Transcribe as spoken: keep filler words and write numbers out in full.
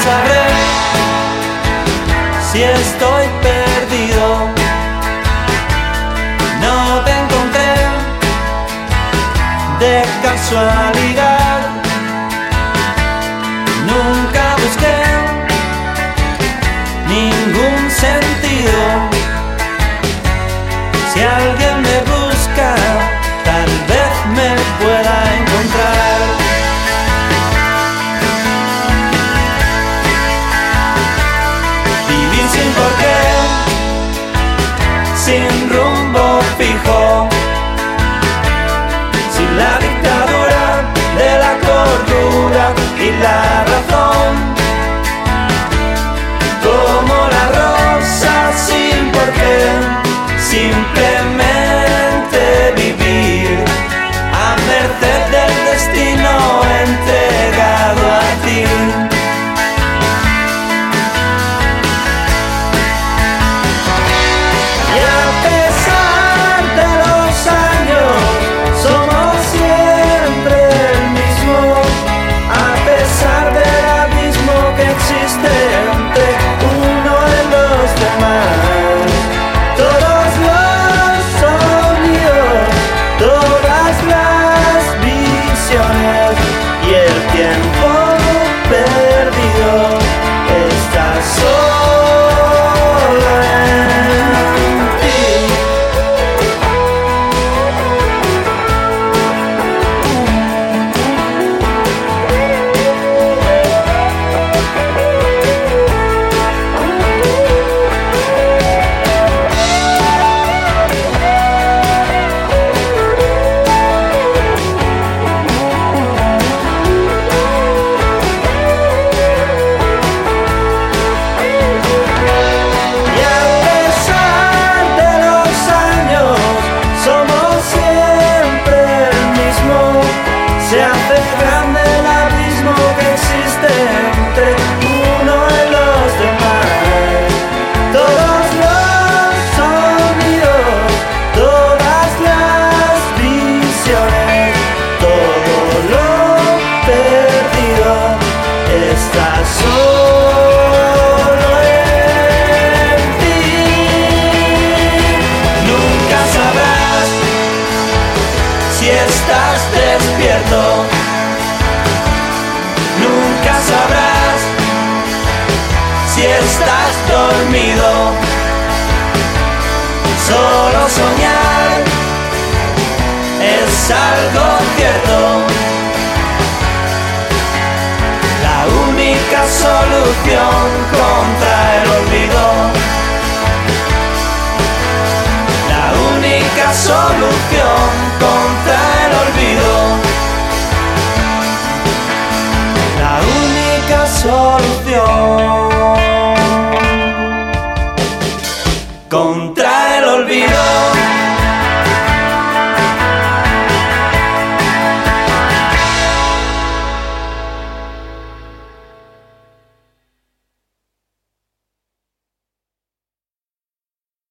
sabré si estoy perdido. No te encontré de casualidad, nunca busqué ningún sentido. Si alguien me busca, tal vez me pueda encontrar. Vivir sin porqué, sin rumbo fijo, sin la dictadura de la cordura y la razón, como la rosa sin porqué, simplemente vivir a merced del destino entregado a ti. Y a pesar de los años somos siempre el mismo, a pesar del abismo que existe entre uno y los demás. Todos los sonidos, todas las visiones y el tiempo perdido está solo en ti. Se hace grande el abismo que existe entre uno y los demás. Todos los sonidos, todas las visiones, todo lo perdido está solo en ti. Nunca sabrás si estás despierto, nunca sabrás si estás dormido. Solo soñar es algo cierto, la única solución contra el olvido.